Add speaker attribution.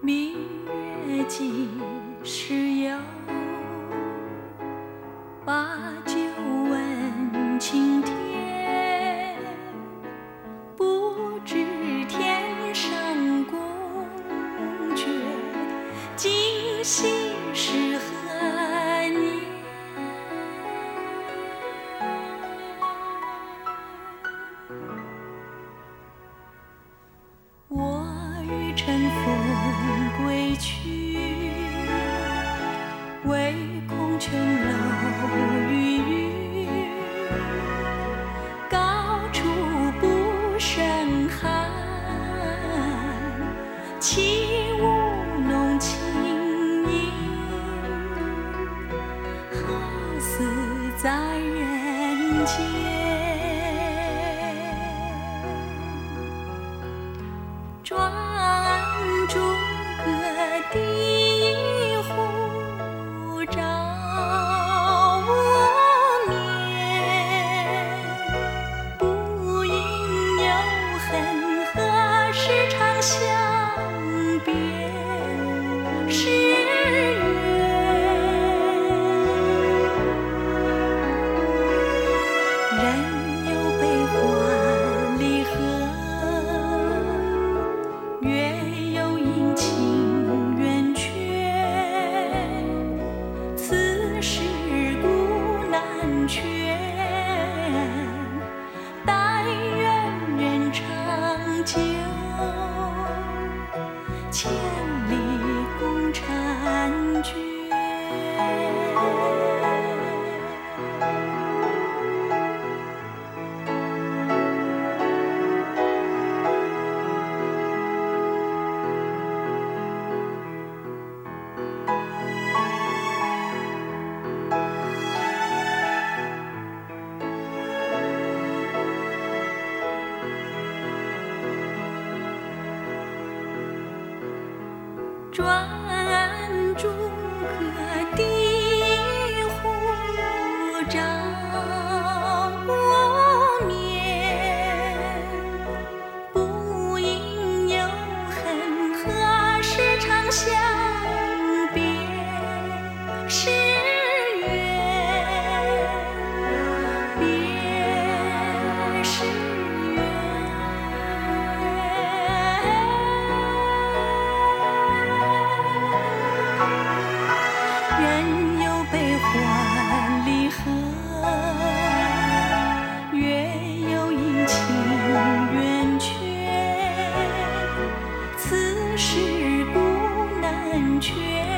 Speaker 1: 明月几时有？把酒问青天。不知天上宫阙，今夕是何年？我欲乘风归去，唯恐琼楼玉宇，高处不胜寒。起舞弄清影，何似在人间？转朱阁地户，照无眠。不应有恨，何时长相别时圆？人有悲欢离合，月有阴晴圆缺，此事古难全。但愿人长久，千里共婵娟。转朱阁地户，照无眠。不应有恨，何时长相别时圆？别时圆。人有悲欢离合，月有阴晴圆缺，此事古难全。